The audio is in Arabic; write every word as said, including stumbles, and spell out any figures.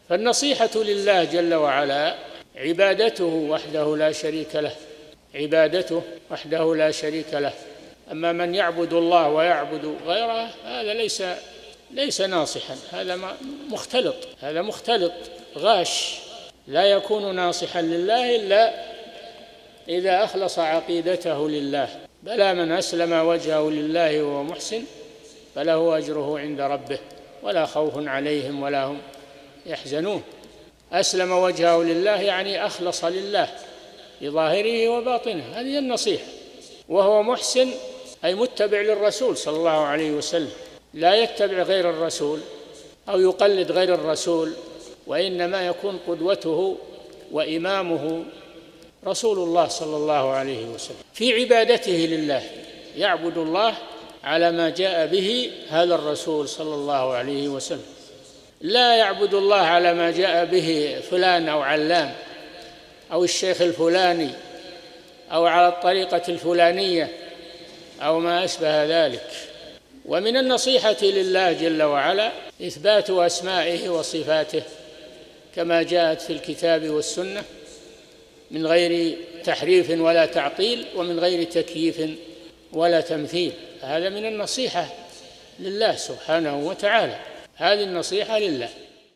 فالنصيحة لله جل وعلا عبادته وحده لا شريك له، عبادته وحده لا شريك له. أما من يعبد الله ويعبد غيره هذا ليس ليس ناصحا، هذا مختلط، هذا مختلط غاش، لا يكون ناصحا لله إلا إذا أخلص عقيدته لله. بلى من أسلم وجهه لله وهو محسن فله أجره عند ربه ولا خوف عليهم ولا هم يحزنون. أسلم وجهه لله يعني أخلص لله بظاهره وباطنه، هذه النصيحة. وهو محسن أي متبع للرسول صلى الله عليه وسلم، لا يتبع غير الرسول أو يقلد غير الرسول، وإنما يكون قدوته وإمامه رسول الله صلى الله عليه وسلم في عبادته لله، يعبد الله على ما جاء به هذا الرسول صلى الله عليه وسلم، لا يعبد الله على ما جاء به فلان أو علان أو الشيخ الفلاني أو على الطريقة الفلانية أو ما أشبه ذلك. ومن النصيحة لله جل وعلا إثبات أسمائه وصفاته كما جاءت في الكتاب والسنة من غير تحريف ولا تعطيل ومن غير تكييف ولا تمثيل، هذا من النصيحة لله سبحانه وتعالى، هذه النصيحة لله.